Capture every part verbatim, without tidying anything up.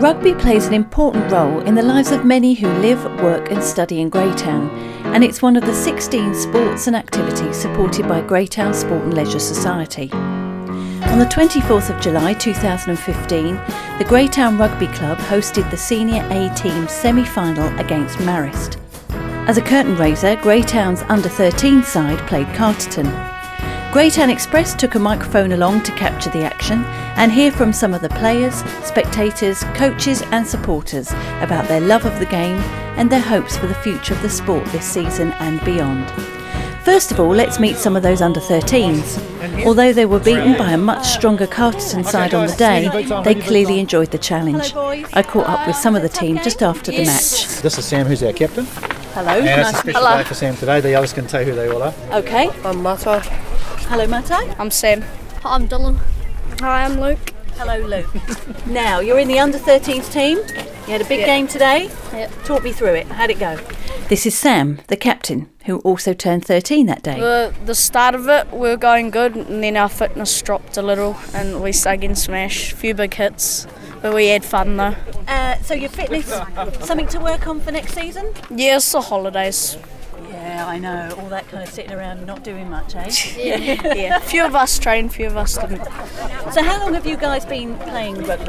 Rugby plays an important role in the lives of many who live, work and study in Greytown, and it's one of the sixteen sports and activities supported by Greytown Sport and Leisure Society. On the twenty-fourth of July two thousand fifteen, the Greytown Rugby Club hosted the Senior A Team semi-final against Marist. As a curtain raiser, Greytown's under thirteen side played Carterton. Greytown Express took a microphone along to capture the action and hear from some of the players, spectators, coaches and supporters about their love of the game and their hopes for the future of the sport this season and beyond. First of all, let's meet some of those under thirteens. Although they were beaten by a much stronger Carterton side on the day, they clearly enjoyed the challenge. I caught up with some of the team just after the match. This is Sam, who's our captain. Hello. And nice. it's a special Hello. day for Sam today. The others can tell who they all are. Okay. I'm Mato. Hello, Mato. I'm Sam. I'm Dylan. Hi, I'm Luke. Hello, Luke. Now, you're in the under thirteens team. You had a big Yep. game today. Yep. Talk me through it. How'd it go? This is Sam, the captain, who also turned thirteen that day. The, the start of it, we were going good, and then our fitness dropped a little, and we started getting smashed. A few big hits, but we had fun though. Uh, so your fitness, something to work on for next season? Yeah, it's the holidays. Yeah, I know. All that kind of sitting around and not doing much, eh? Yeah. yeah. Few of us trained, few of us didn't. So how long have you guys been playing rugby?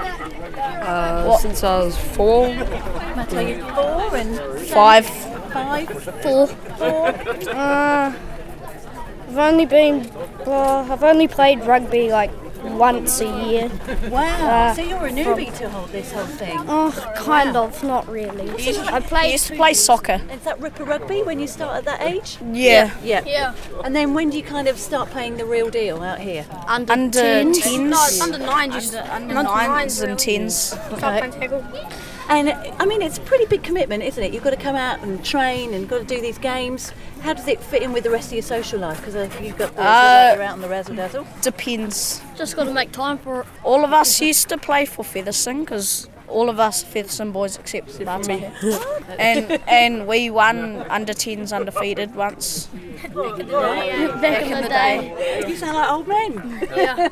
Uh, since I was four. Matt, are you four and Five. five? Four. Four? Uh, I've only been, well, I've only played rugby like once a year. Wow. Uh, so you're a newbie to hold this whole thing. Oh, kind of, not really. I I played. used to play soccer. Is that Ripper Rugby when you start at that age? Yeah. Yeah. Yeah. And then when do you kind of start playing the real deal out here? Under, Under tens. tens. No, it's under nines. Just Under nines and tens. Okay. And I mean, it's a pretty big commitment, isn't it? You've got to come out and train and got to do these games. How does it fit in with the rest of your social life? Because if you've got the, Uh, you're out on the razzle dazzle. Depends. Just got to make time for it. All of us used to play for Featherston because all of us are Featherston boys except Marta. and and we won under tens undefeated once. Back in the day. You sound like old men. Yeah.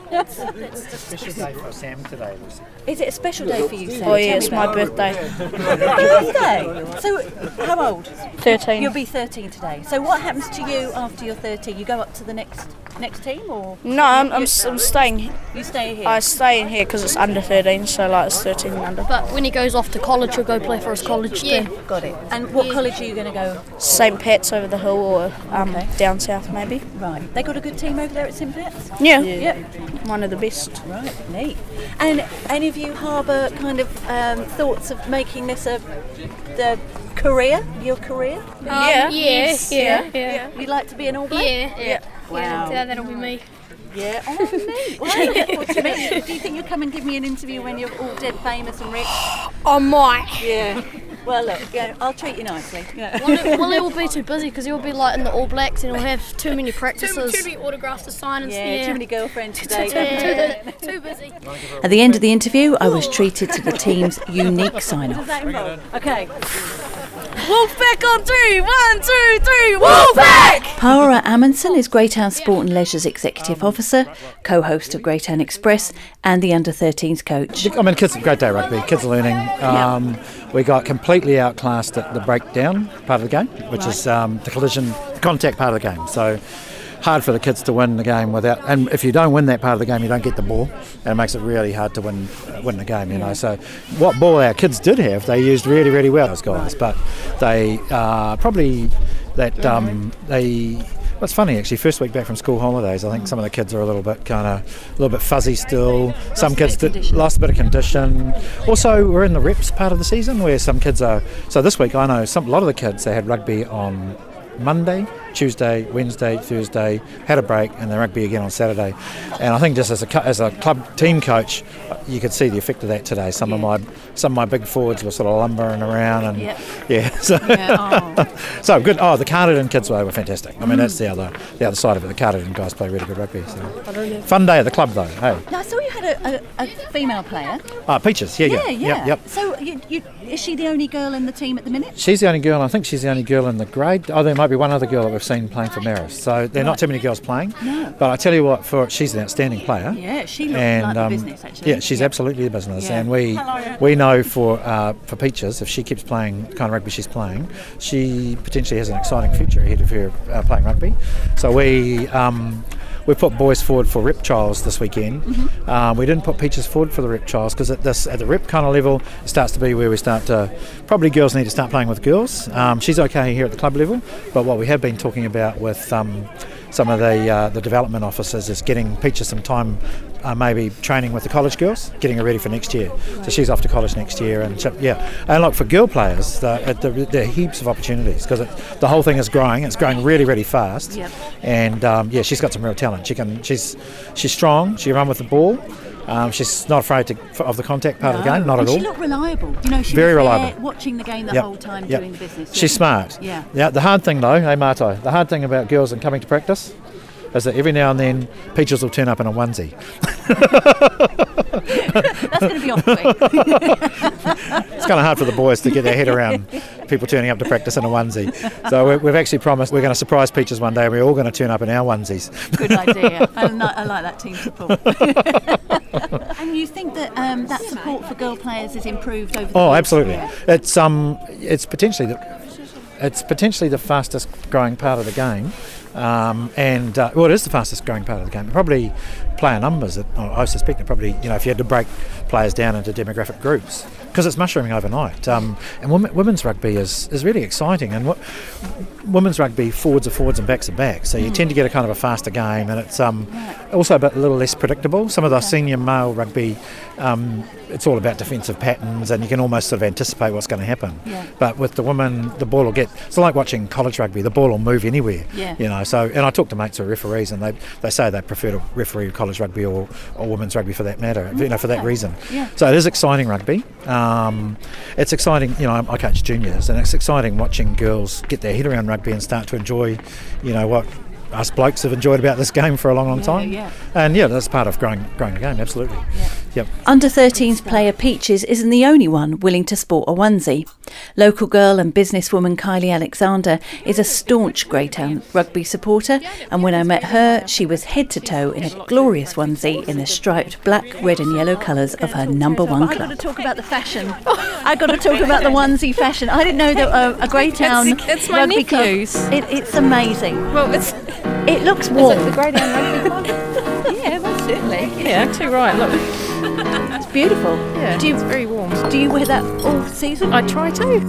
Special day for Sam today, Lucy. Is it a special day for you, Sam? Oh yeah, Tell it's me my about birthday. it. Your birthday. So, how old? Thirteen. You'll be thirteen today. So, what happens to you after you're thirteen? You go up to the next next team, or No, I'm, I'm, I'm staying. you stay here? I stay in here because it's under thirteen, so like it's thirteen and under. But when he goes off to college, he'll go play for his college yeah, team. got it. And what college are you going to go? Saint Pat's over the hill or um, Okay. down south maybe. Right. They got a good team over there at Saint Pat's? Yeah. Yep. One of the best. Right, neat. And any of you harbour kind of um, thoughts of making this a the career, your career? yeah. Um, Yeah, yeah, yeah. You'd like to be an All Black? Yeah, yeah. Wow. Yeah, that'll be me. Yeah. Oh, neat. Well, do, you mean, do you think you'll come and give me an interview when you're all dead famous and rich? I might. Yeah. Well, look, yeah, I'll treat you nicely. Yeah. Well, well, he will be too busy because he'll be like in the All Blacks and he'll have too many practices. Too many autographs to sign and Yeah, too many girlfriends today. Yeah, too busy. At the end of the interview, I was treated to the team's unique sign-off. What does that involve? Okay. Wolfpack on three. One, two, three. Wolfpack! Paora Amundsen is Greytown Sport and Leisure's Executive Officer, co-host of Greytown Express and the under thirteens coach. I mean, kids, great day rugby. Kids are learning. Um, we got completely outclassed at the breakdown part of the game, which is um, the collision, the contact part of the game. So hard for the kids to win the game without, and if you don't win that part of the game, you don't get the ball, and it makes it really hard to win uh, win the game. You know, so what ball our kids did have, they used really, really well, those guys. But they uh, probably that um, they. Well, it's funny actually. First week back from school holidays, I think some of the kids are a little bit kind of a little bit fuzzy still. Some kids did, lost a bit of condition. Also, we're in the reps part of the season where some kids are. So this week, I know some a lot of the kids they had rugby on Monday, Tuesday, Wednesday, Thursday, had a break, and then rugby again on Saturday. And I think just as a cu- as a club team coach, you could see the effect of that today. Some of my some of my big forwards were sort of lumbering around, and Yep. yeah, so Yeah, oh. so good. Oh, the Carterton kids were, were fantastic. I mean, that's the other the other side of it. The Carterton guys play really good rugby. So fun day at the club though. Hey, Now, I saw you had a, a, a female player. ah, Peaches. Yeah, yeah, Yeah, yeah. Yep, yep. So, you, you, is she the only girl in the team at the minute? She's the only girl. I think she's the only girl in the grade. Oh, there might be one other girl that we've we've seen playing for Marist. So there are Right. not too many girls playing. No. But I tell you what, for she's an outstanding player. Yeah, she looked and like the um, business, actually. yeah, she's absolutely the business, Yeah. and we we know for uh, for Peaches, if she keeps playing the kind of rugby she's playing, she potentially has an exciting future ahead of her uh, playing rugby. So we. Um, We put boys forward for rep trials this weekend. Mm-hmm. Um, we didn't put Peaches forward for the rep trials because at this at the rep kind of level, it starts to be where we start to probably girls need to start playing with girls. Um, she's okay here at the club level, but what we have been talking about with um, some of the uh, the development officers is getting Peaches some time, uh, maybe training with the college girls, getting her ready for next year. So she's off to college next year, and she, yeah. And look, for girl players, the, the, there are heaps of opportunities because the whole thing is growing. It's growing really, really fast. Yep. And um, yeah, she's got some real talent. She can. She's she's strong. She can run with the ball. Um, she's not afraid to, of the contact part No. of the game. Not and at all. she looked reliable. You know, she Very was there reliable. watching the game the Yep. whole time, Yep. doing the business. She's Yeah. smart. Yeah. Yeah. The hard thing though, hey Marto, the hard thing about girls and coming to practice is that every now and then Peaches will turn up in a onesie. That's going to be off quick. It's kind of hard for the boys to get their head around people turning up to practice in a onesie. So we- we've actually promised we're going to surprise Peaches one day and we're all going to turn up in our onesies. Good idea. I, li- I like that team support. And you think that um, that support for girl players has improved over the Oh, years? absolutely. Yeah. It's um, it's potentially the, it's potentially the fastest growing part of the game, um, and uh, well, it is the fastest growing part of the game. Probably player numbers. It, I suspect it probably, you know, if you had to break players down into demographic groups, because it's mushrooming overnight. Um, and women, women's rugby is, is really exciting, and what, women's rugby forwards are forwards and backs are backs. So you tend to get a kind of a faster game, and it's um, also a bit a little less predictable. Some of the senior male rugby, um, it's all about defensive patterns, and you can almost sort of anticipate what's going to happen. Yeah. But with the women, the ball will get. It's like watching college rugby. The ball will move anywhere. Yeah. You know. So, and I talk to mates who are referees, and they they say they prefer to referee college rugby or, or women's rugby for that matter. You know, for that reason. Yeah. So it is exciting rugby. Um, it's exciting. You know, I coach juniors, and it's exciting watching girls get their head around rugby and start to enjoy, you know, what us blokes have enjoyed about this game for a long, long Yeah, time. yeah. And yeah, that's part of growing growing the game. Absolutely. Yeah. Yep. Under thirteens player Peaches isn't the only one willing to sport a onesie. Local girl and businesswoman Kylie Alexander is a staunch Greytown rugby supporter, and when I met her, she was head to toe in a glorious onesie in the striped black, red and yellow colours of her number one club. I've got to talk about the fashion. I've got to talk about the onesie fashion. I didn't know that uh, a Greytown It's- it's my rugby club. nephew's. It, it's amazing. Well, it's It looks warm. the Greytown Rugby Club. Yeah, most certainly. Yeah, too right. Look, It's beautiful. yeah, Do you it's very warm. do you wear that all season? I try to.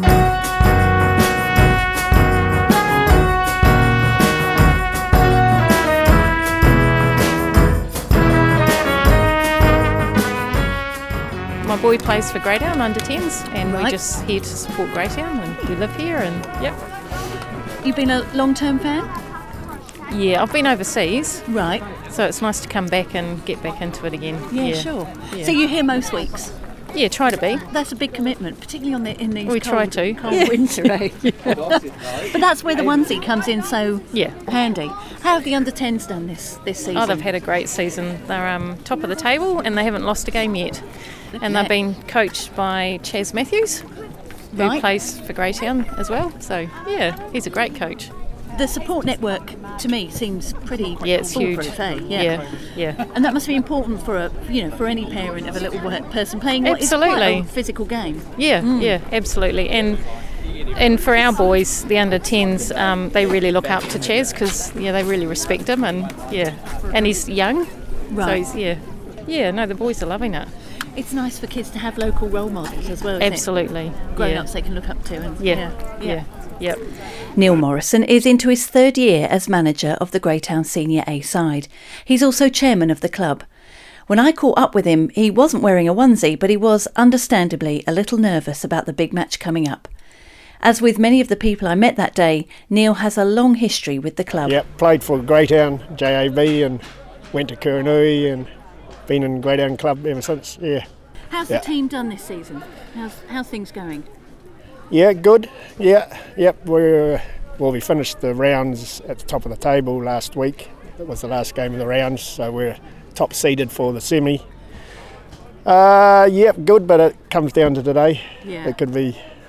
My boy plays for Greytown under tens, and Right. we're just here to support Greytown, and we live here, and yep. You've been a long-term fan? Yeah, I've been overseas, Right. so it's nice to come back and get back into it again. Yeah, sure. Yeah. So you're here most weeks? Yeah, try to be. That's a big commitment, particularly on the in these We cold, try to. cold winter days. But that's where the onesie comes in so Yeah. handy. How have the under tens done this this season? Oh, they've had a great season. They're um, top of the table, and they haven't lost a game yet. And Yeah. they've been coached by Chaz Matthews, who Right. plays for Greytown as well. So, yeah, he's a great coach. The support network to me seems pretty Yeah, it's huge. foolproof, eh? Yeah, yeah. And that must be important for a you know for any parent of a little wo- person playing what is quite Absolutely. a physical game. Yeah, yeah, absolutely. And and for our boys, the under tens, um, they really look up to Chaz because yeah, they really respect him, and yeah, and he's young, so Right. he's yeah, yeah. No, the boys are loving it. It's nice for kids to have local role models as well. Isn't Absolutely. it? Grown yeah. ups they can look up to. And, Yeah, yeah, yep. Neil Morrison is into his third year as manager of the Greytown Senior A side. He's also chairman of the club. When I caught up with him, he wasn't wearing a onesie, but he was, understandably, a little nervous about the big match coming up. As with many of the people I met that day, Neil has a long history with the club. Yep, played for Greytown J A B and went to Kuranui and been in Greytown club ever since. Yeah, How's Yeah. the team done this season? How's, how's things going? yeah, good. Yeah, yep. We're well, we finished the rounds at the top of the table last week. That was the last game of the rounds, so we're top seeded for the semi. Uh, yep, good, but it comes down to today. Yeah. It could be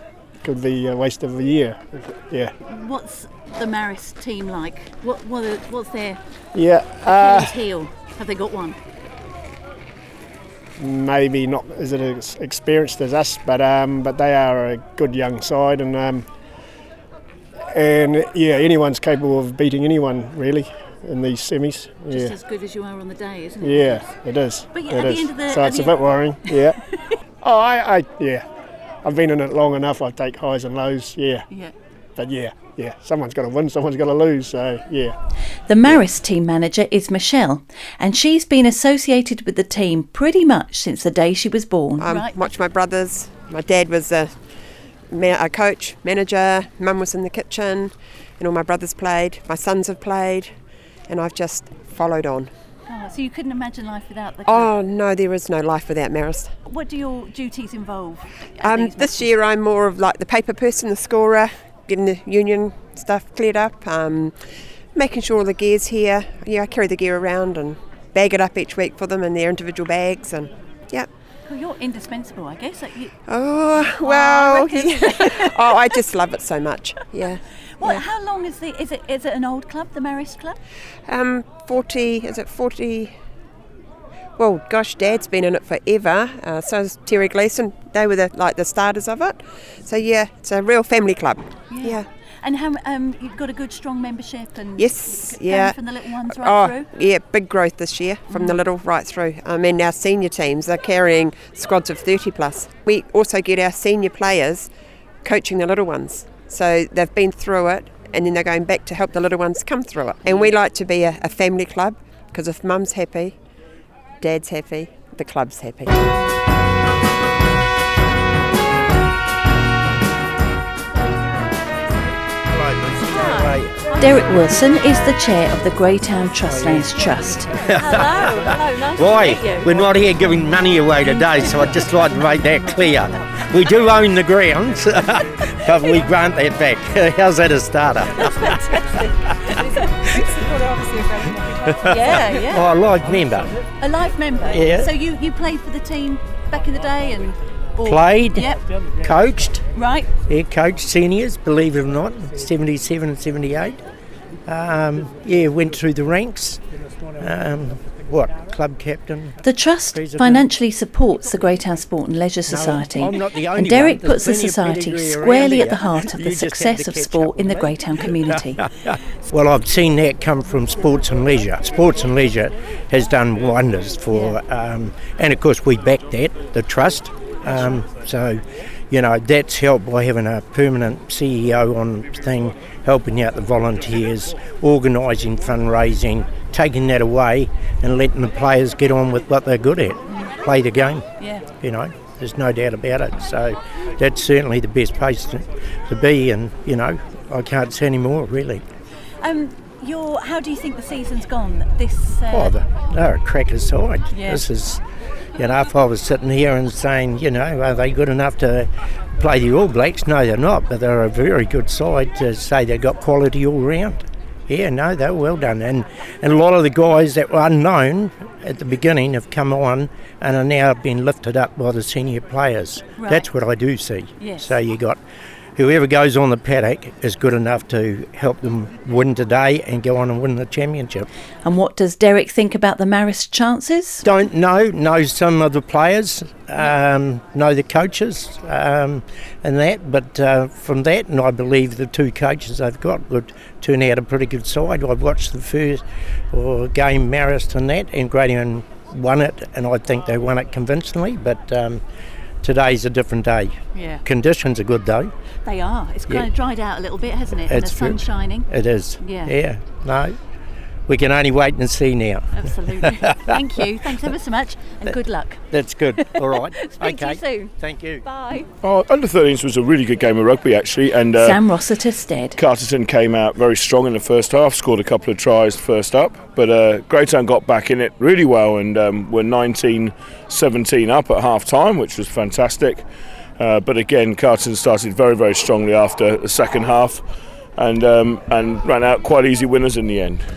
could be a waste of a year. Yeah. What's the Marist team like? What, what are, what's their Yeah. Achilles Uh, heel? Have they got one? maybe not as ex- experienced as us, but um, but they are a good young side, and um, and yeah, anyone's capable of beating anyone really in these semis. Just Yeah. as good as you are on the day, isn't it? Yeah, it is. But yeah, it at the is. end of the- so at it's the a bit end- worrying. Yeah. oh, I, I, yeah. I've been in it long enough. I take highs and lows. Yeah. Yeah. But yeah, yeah. Someone's got to win. Someone's got to lose. So yeah. The Marist team manager is Michelle, and she's been associated with the team pretty much since the day she was born. Um, Right. Watched my brothers. My dad was a, ma- a coach, manager. Mum was in the kitchen, and all my brothers played. My sons have played, and I've just followed on. Oh, so you couldn't imagine life without the club. Oh no, there is no life without Marist. What do your duties involve? at Um, these this matches? year I'm more of like the paper person, the scorer, getting the union stuff cleared up, um, making sure all the gear's here. Yeah, I carry the gear around and bag it up each week for them in their individual bags, and yeah. Well, you're indispensable, I guess. Like you, Oh well, reckon. oh I just love it so much. Yeah. what? yeah. How long is the? Is it? Is it an old club, the Marist Club? Um, forty, is it forty? Well, gosh, Dad's been in it forever. Uh, so is Terry Gleeson. They were the, like the starters of it. So yeah, it's a real family club. Yeah. And how? Um, you've got a good, strong membership, and Yes, g- yeah. going from the little ones right Oh, through. yeah, big growth this year from the little right through. I mean, our senior teams are carrying squads of thirty plus. We also get our senior players coaching the little ones. So they've been through it, and then they're going back to help the little ones come through it. And we like to be a, a family club, because if mum's happy, dad's happy, the club's happy. Derek Wilson is the chair of the Greytown Trustlands Trust. Hello, hello, nice to meet you. Why? We're not here giving money away today, so I'd just like to make that clear. We do own the grounds, but we grant that back. How's that a starter? Yeah, yeah. Oh, a live member. A life member. Yeah. So you, you played for the team back in the day and or, Played, Yep. coached, Right. yeah, coached seniors, believe it or not, seventy-seven and seventy-eight. Um, yeah, went through the ranks. Um, what, club captain? The Trust President. financially supports the Greytown Sport and Leisure Society, I'm not the only and Derek one. There's puts the plenty of society pedigree around squarely here. at the heart of You the just have success to of catch sport up in the with me. Greytown community. Well, I've seen that come from Sports and Leisure. Sports and Leisure has done wonders for, um, and of course we back that, the Trust. Um, so, you know, that's helped by having a permanent C E O on thing, helping out the volunteers, organising fundraising, taking that away and letting the players get on with what they're good at, play the game. Yeah. You know, there's no doubt about it. So that's certainly the best place to, to be, and, you know, I can't say any more, really. Um, your, how do you think the season's gone? This. Uh, Oh, they're, they're a cracker side. Yeah. This is, you know, if I was sitting here and saying, you know, are they good enough to play the All Blacks? No, they're not, but they're a very good side to say they've got quality all round. Yeah, no, they're well done. And, and a lot of the guys that were unknown at the beginning have come on and are now being lifted up by the senior players. Right. That's what I do see. Yes. So you got whoever goes on the paddock is good enough to help them win today and go on and win the championship. And what does Derek think about the Marist chances? Don't know, know some of the players, um, know the coaches um, and that, but uh, from that, and I believe the two coaches they've got would turn out a pretty good side. I've watched the first or game Marist and that, and Greytown won it, and I think they won it convincingly, but um, today's a different day. Yeah. Conditions are good though. They are. It's kind Yeah. of dried out a little bit, hasn't it? And the It's sun's true. shining. It is. Yeah. Yeah, no. We can only wait and see now. Absolutely. Thank you. Thanks ever so much, and good luck. That's good. All right. Speak to okay. you soon. Thank you. Bye. Oh, under thirteens was a really good game of rugby actually, and uh, Sam Rossiter Stead. Carterton came out very strong in the first half, scored a couple of tries first up, but uh, Greytown got back in it really well and um, were nineteen seventeen up at half time, which was fantastic. Uh, but again, Carterton started very, very strongly after the second half and um, and ran out quite easy winners in the end.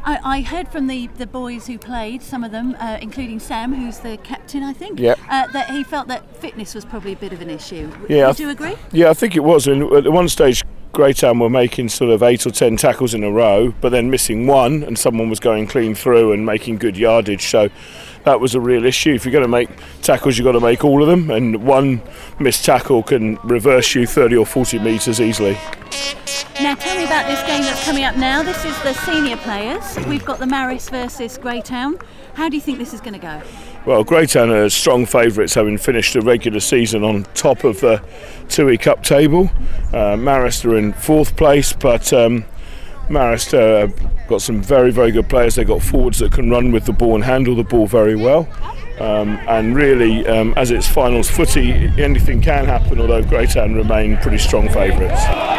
I, I heard from the, the boys who played, some of them, uh, including Sam, who's the captain, I think, yep. uh, that he felt that fitness was probably a bit of an issue. Yeah, Would you agree? Yeah, I think it was. And at one stage, Greytown were making sort of eight or ten tackles in a row, but then missing one, and someone was going clean through and making good yardage. So that was a real issue. If you're going to make tackles, you've got to make all of them, and one missed tackle can reverse you thirty or forty metres easily. Now tell me about this game that's coming up now. This is the senior players. We've got the Marist versus Greytown. How do you think this is going to go? Well, Greytown are strong favourites, having finished the regular season on top of the Tui Cup table. Uh, Marist are in fourth place, but um, Marist uh, got some very, very good players. They've got forwards that can run with the ball and handle the ball very well. Um, and really, um, as it's finals footy, anything can happen, although Greytown remain pretty strong favourites.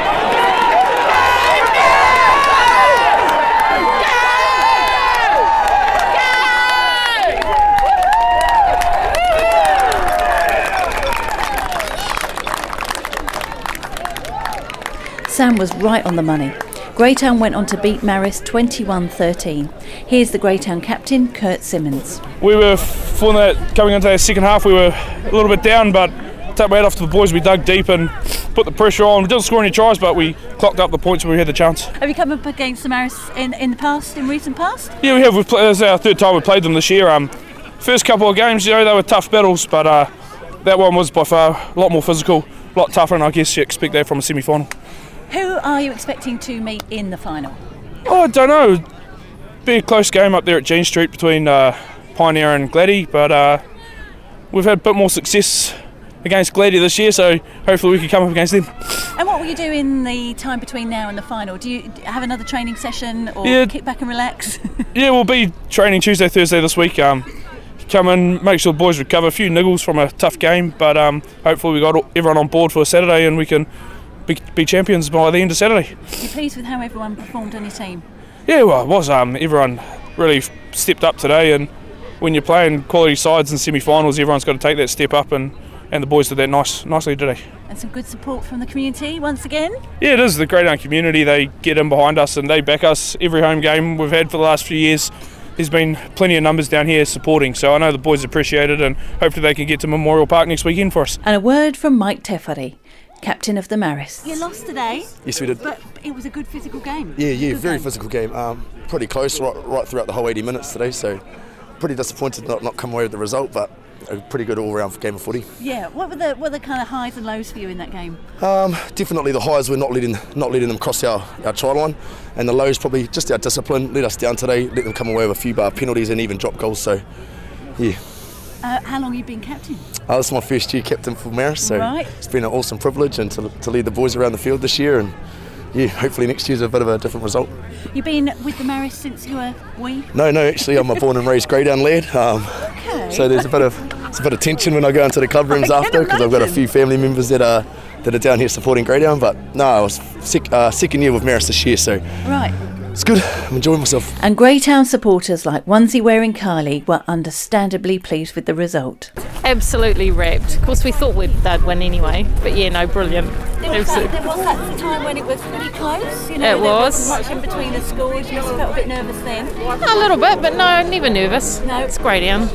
Sam was right on the money. Greytown went on to beat Marist twenty-one thirteen. Here's the Greytown captain, Kurt Simmons. We were, for that, coming into the second half, we were a little bit down, but take my hat off to the boys. We dug deep and put the pressure on. We didn't score any tries, but we clocked up the points when we had the chance. Have you come up against the Marist in, in the past, in recent past? Yeah, we have. We've played, this is our third time we played them this year. Um, first couple of games, you know, they were tough battles, but uh, that one was by far a lot more physical, a lot tougher, and I guess you expect that from a semi-final. Who are you expecting to meet in the final? Oh, I don't know. Be a close game up there at Jean Street between uh, Pioneer and Gladdy, but uh, we've had a bit more success against Gladdy this year, so hopefully we can come up against them. And what will you do in the time between now and the final? Do you have another training session or yeah. kick back and relax? Yeah, we'll be training Tuesday, Thursday this week. Um, come in, make sure the boys recover. A few niggles from a tough game, but um, hopefully we got everyone on board for Saturday and we can Be, be champions by the end of Saturday. Are you pleased with how everyone performed on your team? Yeah, well, it was. Um, everyone really stepped up today, and when you're playing quality sides in semi-finals, everyone's got to take that step up, and, and the boys did that nice, nicely today. And some good support from the community once again? Yeah, it is. The Greytown community, they get in behind us and they back us. Every home game we've had for the last few years, there's been plenty of numbers down here supporting, so I know the boys appreciate it, and hopefully they can get to Memorial Park next weekend for us. And a word from Mike Tefari, captain of the Marist. You lost today. Yes, we did. But it was a good physical game. Yeah, yeah, good very game. physical game. Um, pretty close right, right throughout the whole eighty minutes today, so pretty disappointed not not come away with the result, but a pretty good all-round game of footy. Yeah, what were the what were the kind of highs and lows for you in that game? Um, definitely the highs were not letting not letting them cross our, our try line, and the lows probably just our discipline let us down today, let them come away with a few bar penalties and even drop goals. So, yeah. Uh, how long have you been captain? Uh, this is my first year captain for Marist, so right. It's been an awesome privilege and to, to lead the boys around the field this year, and yeah, hopefully next year's a bit of a different result. You've been with the Marist since you were wee? No, no, actually I'm a born and raised Greytown lad. Um, okay. So there's a bit of it's a bit of tension when I go into the club rooms after, because I've got a few family members that are that are down here supporting Greytown. But no, I was sec, uh, second year with Marist this year, so right. It's good. I'm enjoying myself. And Greytown supporters like onesie-wearing Carly were understandably pleased with the result. Absolutely wrapped. Of course, we thought we'd they'd win anyway, but yeah, no, brilliant. There was, that, there was that time when it was pretty close. You know, it there was. was much in between the scores. You must have felt a bit nervous then. A little bit, but no, never nervous. No, it's Greytown.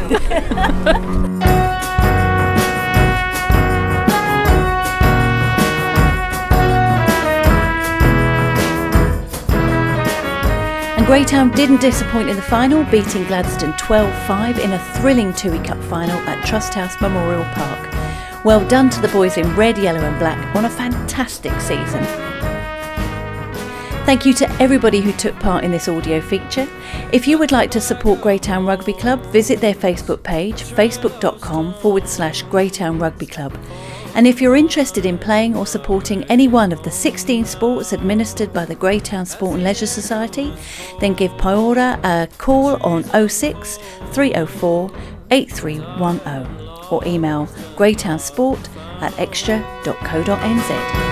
Greytown didn't disappoint in the final, beating Gladstone twelve five in a thrilling Tui Cup final at Trust House Memorial Park. Well done to the boys in red, yellow and black on a fantastic season. Thank you to everybody who took part in this audio feature. If you would like to support Greytown Rugby Club, visit their Facebook page, facebook.com forward slash Greytown Rugby Club. And if you're interested in playing or supporting any one of the sixteen sports administered by the Greytown Sport and Leisure Society, then give Paora a call on oh six, three oh four, eight three one oh or email greytownsport at extra dot co dot n z.